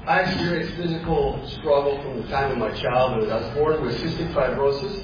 I experienced physical struggle from the time of my childhood. I was born with cystic fibrosis.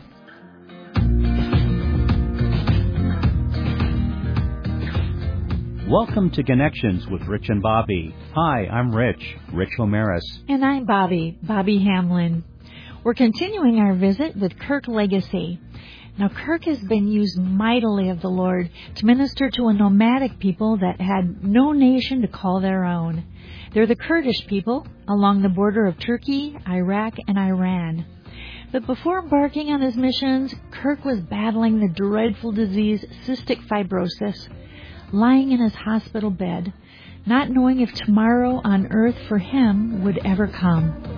Welcome to Connections with Rich and Bobby. Hi, I'm Rich Homeris. And I'm Bobby Hamlin. We're continuing our visit with Kirk Legacy. Now, Kirk has been used mightily of the Lord to minister to a nomadic people that had no nation to call their own. They're the Kurdish people along the border of Turkey, Iraq, and Iran. But before embarking on his missions, Kirk was battling the dreadful disease cystic fibrosis, lying in his hospital bed, not knowing if tomorrow on earth for him would ever come.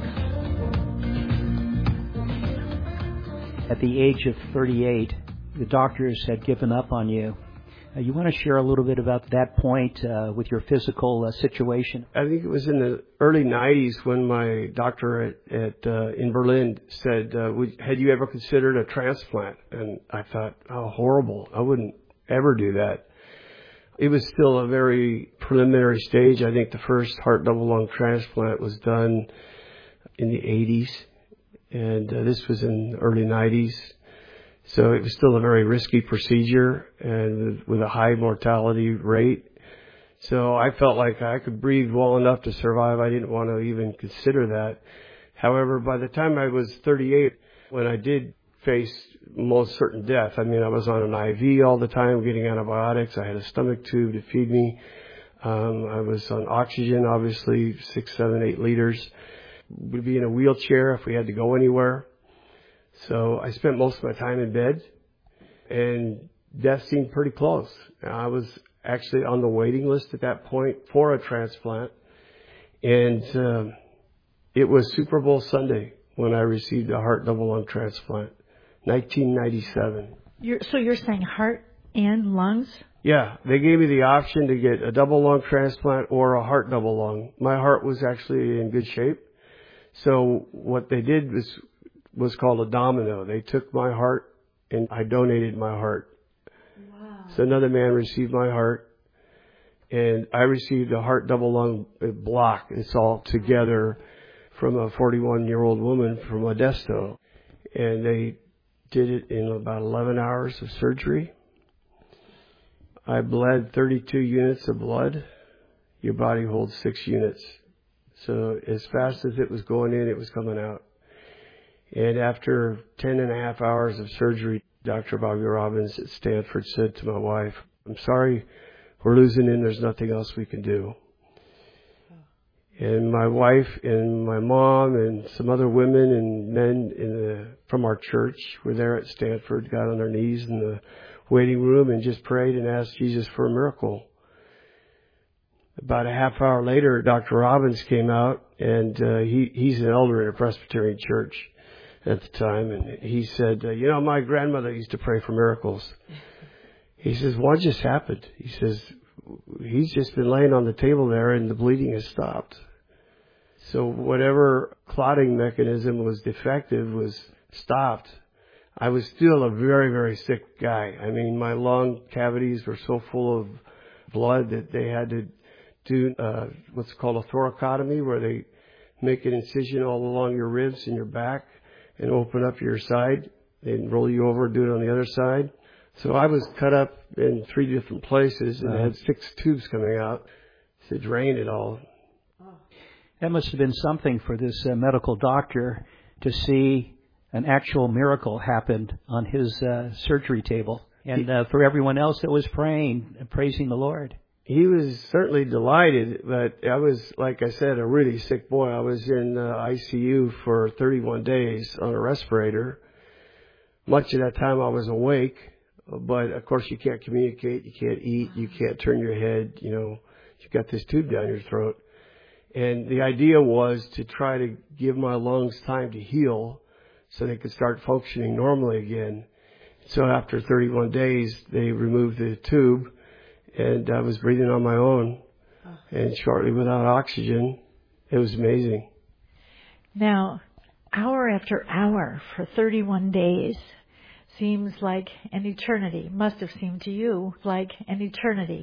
At the age of 38, the doctors had given up on you. You want to share a little bit about that point with your physical situation? I think it was in the early 90s when my doctor in Berlin said, had you ever considered a transplant? And I thought, oh, horrible. I wouldn't ever do that. It was still a very preliminary stage. I think the first heart double lung transplant was done in the 80s. And this was in the early 90s. So it was still a very risky procedure and with a high mortality rate. So I felt like I could breathe well enough to survive. I didn't want to even consider that. However, by the time I was 38, when I did face most certain death, I mean, I was on an IV all the time, getting antibiotics. I had a stomach tube to feed me. I was on oxygen, obviously, 6, 7, 8 liters. Would be in a wheelchair if we had to go anywhere. So I spent most of my time in bed, and death seemed pretty close. I was actually on the waiting list at that point for a transplant, and it was Super Bowl Sunday when I received a heart double lung transplant, 1997. So you're saying heart and lungs? Yeah, they gave me the option to get a double lung transplant or a heart double lung. My heart was actually in good shape. So what they did was called a domino. They took my heart and I donated my heart. Wow. So another man received my heart and I received a heart double lung block. It's all together from a 41-year-old woman from Modesto. And they did it in about 11 hours of surgery. I bled 32 units of blood. Your body holds 6 units. So as fast as it was going in, it was coming out. And after 10 and a half hours of surgery, Dr. Bobby Robbins at Stanford said to my wife, I'm sorry, we're losing him. There's nothing else we can do. And my wife and my mom and some other women and men from our church were there at Stanford, got on their knees in the waiting room and just prayed and asked Jesus for a miracle. About a half hour later, Dr. Robbins came out, and he's an elder in a Presbyterian church at the time, and he said, my grandmother used to pray for miracles. He says, what just happened? He says, he's just been laying on the table there, and the bleeding has stopped. So whatever clotting mechanism was defective was stopped. I was still a very, very sick guy. I mean, my lung cavities were so full of blood that they had to do what's called a thoracotomy, where they make an incision all along your ribs and your back and open up your side and roll you over and do it on the other side. So I was cut up in 3 different places and had 6 tubes coming out to drain it all. That must have been something for this medical doctor to see an actual miracle happen on his surgery table. And for everyone else that was praying and praising the Lord. He was certainly delighted, but I was, like I said, a really sick boy. I was in ICU for 31 days on a respirator. Much of that time I was awake, but of course you can't communicate, you can't eat, you can't turn your head, you've got this tube down your throat. And the idea was to try to give my lungs time to heal so they could start functioning normally again. So after 31 days, they removed the tube. And I was breathing on my own, and shortly without oxygen. It was amazing. Now, hour after hour for 31 days seems like an eternity. Must have seemed to you like an eternity.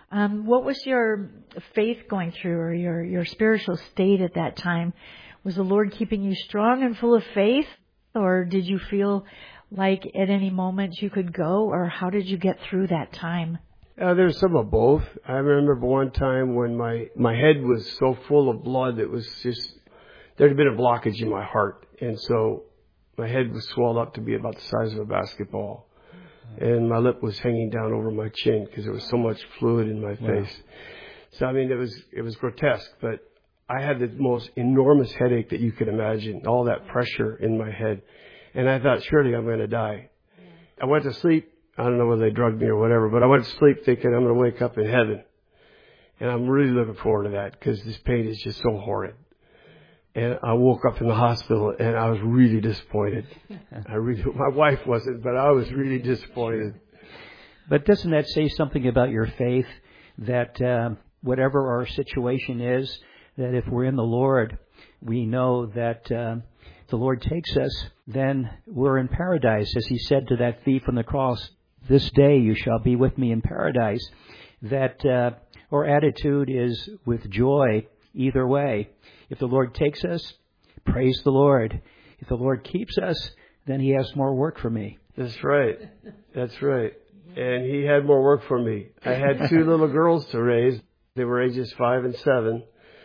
What was your faith going through, or your spiritual state at that time? Was the Lord keeping you strong and full of faith, or did you feel like at any moment you could go, or how did you get through that time? There's some of both. I remember one time when my head was so full of blood that was just, there had been a blockage in my heart. And so my head was swelled up to be about the size of a basketball. And my lip was hanging down over my chin because there was so much fluid in my face. So, I mean, it was grotesque, but I had the most enormous headache that you could imagine, all that pressure in my head. And I thought, surely I'm going to die. I went to sleep. I don't know whether they drugged me or whatever, but I went to sleep thinking I'm going to wake up in heaven. And I'm really looking forward to that because this pain is just so horrid. And I woke up in the hospital and I was really disappointed. My wife wasn't, but I was really disappointed. But doesn't that say something about your faith, that whatever our situation is, that if we're in the Lord, we know that the Lord takes us, then we're in paradise. As he said to that thief on the cross, this day you shall be with me in paradise. That our attitude is with joy either way. If the Lord takes us, praise the Lord. If the Lord keeps us, then he has more work for me. That's right. That's right. And he had more work for me. I had 2 little girls to raise. They were ages 5 and 7.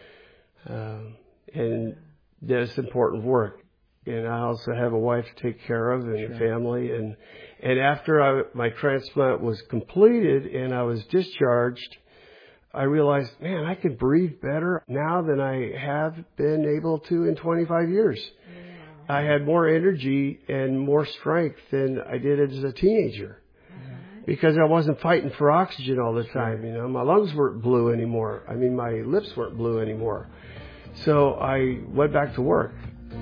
And that's important work. And I also have a wife to take care of and a family. And after my transplant was completed and I was discharged, I realized, man, I can breathe better now than I have been able to in 25 years. Yeah. I had more energy and more strength than I did as a teenager because I wasn't fighting for oxygen all the time. You know, my lungs weren't blue anymore. I mean, my lips weren't blue anymore. So I went back to work.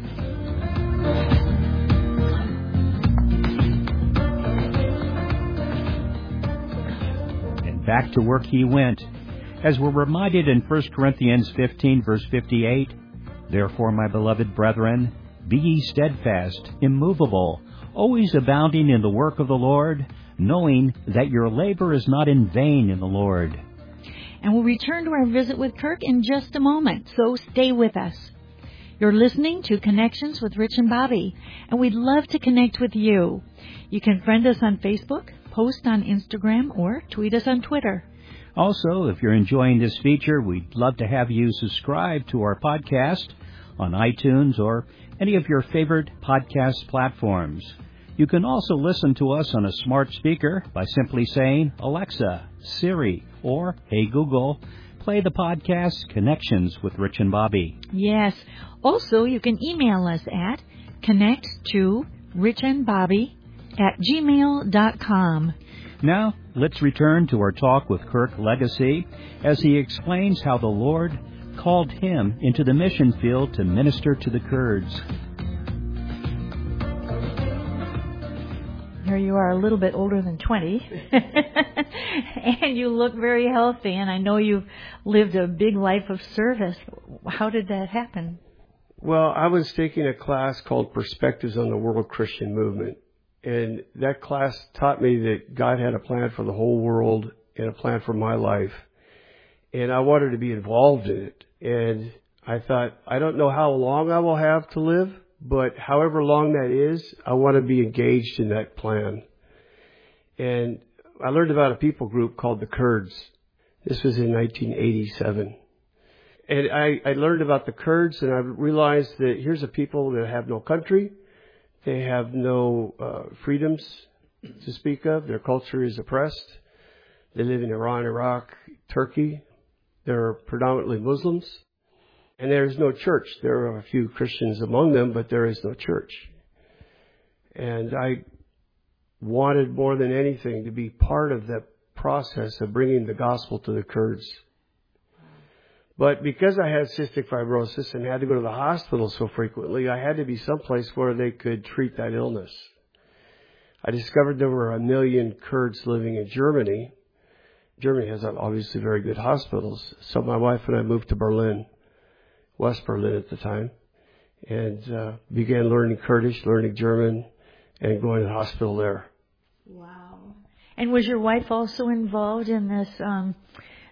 And back to work he went. As we're reminded in 1 Corinthians 15, verse 58, therefore, my beloved brethren, be ye steadfast, immovable, always abounding in the work of the Lord, knowing that your labor is not in vain in the Lord. And we'll return to our visit with Kirk in just a moment, so stay with us. You're listening to Connections with Rich and Bobby, and we'd love to connect with you. You can friend us on Facebook, post on Instagram, or tweet us on Twitter. Also, if you're enjoying this feature, we'd love to have you subscribe to our podcast on iTunes or any of your favorite podcast platforms. You can also listen to us on a smart speaker by simply saying, Alexa, Siri, or Hey Google, play the podcast Connections with Rich and Bobby. Yes. Also, you can email us at connecttorichandbobby@gmail.com. Now, let's return to our talk with Kirk Legacy as he explains how the Lord called him into the mission field to minister to the Kurds. Here you are, a little bit older than 20, and you look very healthy, and I know you've lived a big life of service. How did that happen? Well, I was taking a class called Perspectives on the World Christian Movement. And that class taught me that God had a plan for the whole world and a plan for my life. And I wanted to be involved in it. And I thought, I don't know how long I will have to live, but however long that is, I want to be engaged in that plan. And I learned about a people group called the Kurds. This was in 1987. And I learned about the Kurds, and I realized that here's a people that have no country. They have no freedoms to speak of. Their culture is oppressed. They live in Iran, Iraq, Turkey. They're predominantly Muslims. And there is no church. There are a few Christians among them, but there is no church. And I wanted more than anything to be part of that process of bringing the gospel to the Kurds. But because I had cystic fibrosis and had to go to the hospital so frequently, I had to be someplace where they could treat that illness. I discovered there were 1 million Kurds living in Germany. Germany has obviously very good hospitals. So my wife and I moved to Berlin, West Berlin at the time, and began learning Kurdish, learning German, and going to the hospital there. Wow. And was your wife also involved in this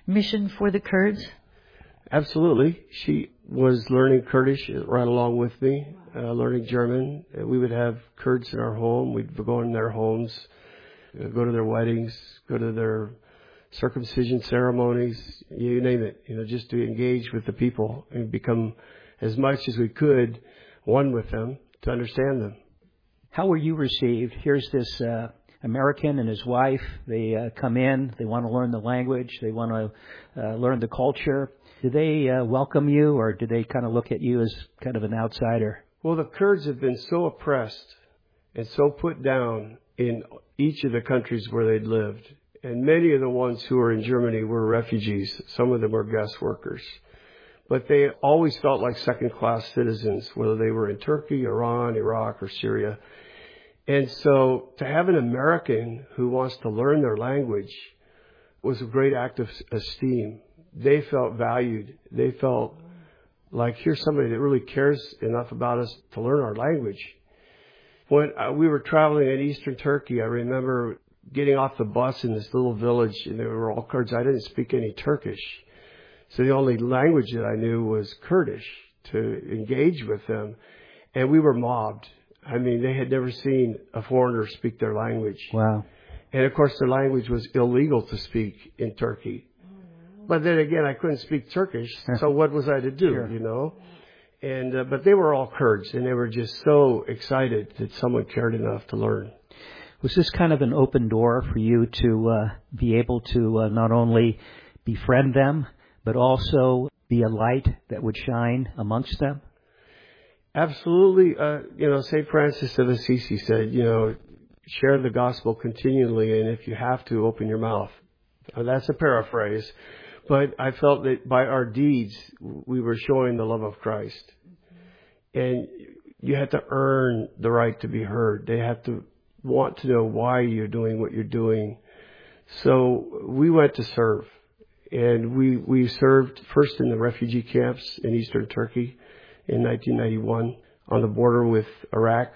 mission for the Kurds? Absolutely. She was learning Kurdish right along with me, learning German. We would have Kurds in our home. We'd go in their homes, go to their weddings, go to their circumcision ceremonies, you name it, just to engage with the people and become, as much as we could, one with them to understand them. How were you received? Here's this American and his wife. They come in. They want to learn the language. They want to learn the culture. Do they welcome you, or do they kind of look at you as kind of an outsider? Well, the Kurds have been so oppressed and so put down in each of the countries where they'd lived. And many of the ones who were in Germany were refugees. Some of them were guest workers. But they always felt like second-class citizens, whether they were in Turkey, Iran, Iraq, or Syria. And so to have an American who wants to learn their language was a great act of esteem. They felt valued. They felt like, here's somebody that really cares enough about us to learn our language. When we were traveling in eastern Turkey, I remember getting off the bus in this little village, and they were all Kurds. I didn't speak any Turkish. So the only language that I knew was Kurdish to engage with them. And we were mobbed. I mean, they had never seen a foreigner speak their language. Wow. And, of course, their language was illegal to speak in Turkey. But then again, I couldn't speak Turkish, so what was I to do, Sure. And but they were all Kurds, and they were just so excited that someone cared enough to learn. Was this kind of an open door for you to be able to not only befriend them, but also be a light that would shine amongst them? Absolutely. St. Francis of Assisi said, share the gospel continually, and if you have to, open your mouth. That's a paraphrase. But I felt that by our deeds, we were showing the love of Christ. And you had to earn the right to be heard. They had to want to know why you're doing what you're doing. So we went to serve. And we served first in the refugee camps in eastern Turkey in 1991 on the border with Iraq,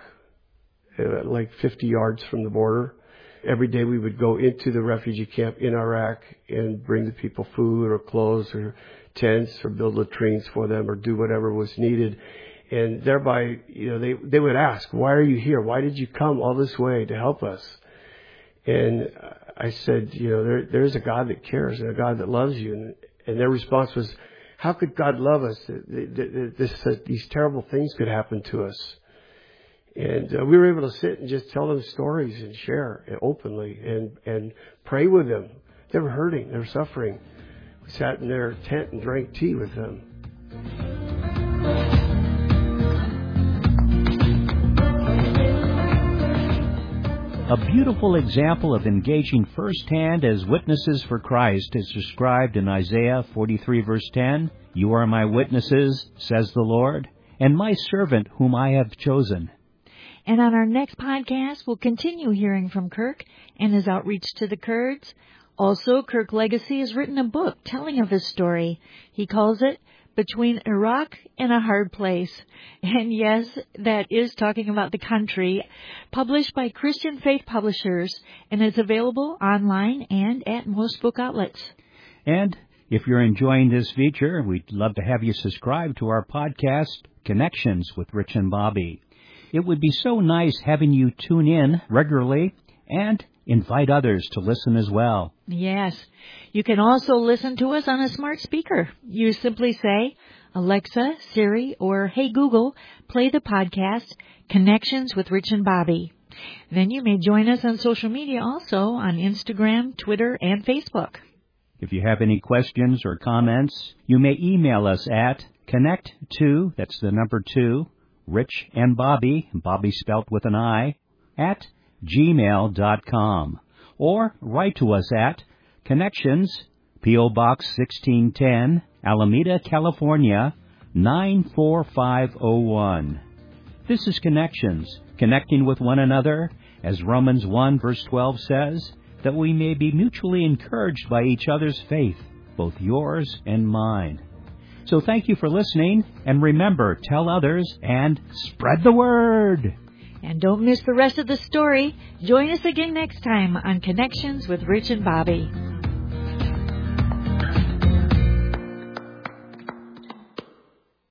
like 50 yards from the border. Every day we would go into the refugee camp in Iraq and bring the people food or clothes or tents or build latrines for them or do whatever was needed. And thereby, they would ask, why are you here? Why did you come all this way to help us? And I said, there's a God that cares and a God that loves you. And their response was, how could God love us? These terrible things could happen to us. And we were able to sit and just tell them stories and share openly and pray with them. They were hurting. They were suffering. We sat in their tent and drank tea with them. A beautiful example of engaging firsthand as witnesses for Christ is described in Isaiah 43 verse 10. You are my witnesses, says the Lord, and my servant whom I have chosen. And on our next podcast, we'll continue hearing from Kirk and his outreach to the Kurds. Also, Kirk Legacy has written a book telling of his story. He calls it Between Iraq and a Hard Place. And yes, that is talking about the country, published by Christian Faith Publishers, and it's available online and at most book outlets. And if you're enjoying this feature, we'd love to have you subscribe to our podcast, Connections with Rich and Bobby. It would be so nice having you tune in regularly and invite others to listen as well. Yes. You can also listen to us on a smart speaker. You simply say, Alexa, Siri, or Hey Google, play the podcast, Connections with Rich and Bobby. Then you may join us on social media also on Instagram, Twitter, and Facebook. If you have any questions or comments, you may email us at connect2, that's the number 2, Rich and Bobby, Bobby spelt with an I, at gmail.com. Or write to us at Connections, P.O. Box 1610, Alameda, California, 94501. This is Connections, connecting with one another, as Romans 1 verse 12 says, that we may be mutually encouraged by each other's faith, both yours and mine. So thank you for listening, and remember, tell others and spread the word. And don't miss the rest of the story. Join us again next time on Connections with Rich and Bobby.